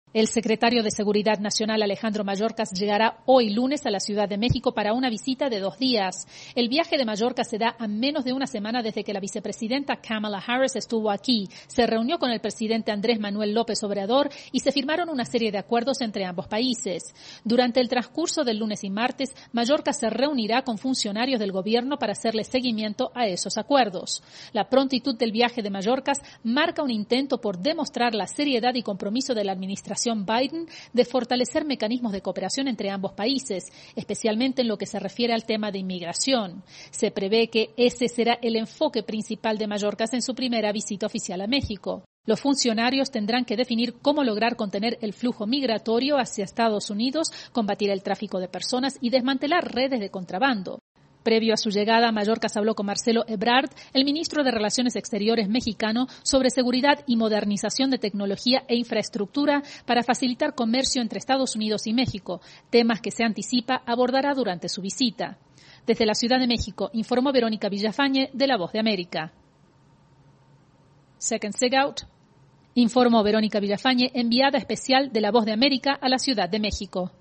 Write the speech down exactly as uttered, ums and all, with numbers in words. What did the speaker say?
El secretario de Seguridad Nacional, Alejandro Mayorkas, llegará hoy lunes a la Ciudad de México para una visita de dos días. El viaje de Mayorkas se da a menos de una semana desde que la vicepresidenta Kamala Harris estuvo aquí. Se reunió con el presidente Andrés Manuel López Obrador y se firmaron una serie de acuerdos entre ambos países. Durante el transcurso del lunes y martes, Mayorkas se reunirá con funcionarios del gobierno para hacerle seguimiento a esos acuerdos. La prontitud del viaje de Mayorkas marca un intento por demostrar la seriedad y compromiso de la administración Biden de fortalecer mecanismos de cooperación entre ambos países, especialmente en lo que se refiere al tema de inmigración. Se prevé que ese será el enfoque principal de Mayorkas en su primera visita oficial a México. Los funcionarios tendrán que definir cómo lograr contener el flujo migratorio hacia Estados Unidos, combatir el tráfico de personas y desmantelar redes de contrabando. Previo a su llegada, Mayorkas habló con Marcelo Ebrard, el ministro de Relaciones Exteriores mexicano, sobre seguridad y modernización de tecnología e infraestructura para facilitar comercio entre Estados Unidos y México, temas que se anticipa abordará durante su visita. Desde la Ciudad de México, informó Verónica Villafañe, de La Voz de América. Second Sig Out. Informó Verónica Villafañe, enviada especial de La Voz de América a la Ciudad de México.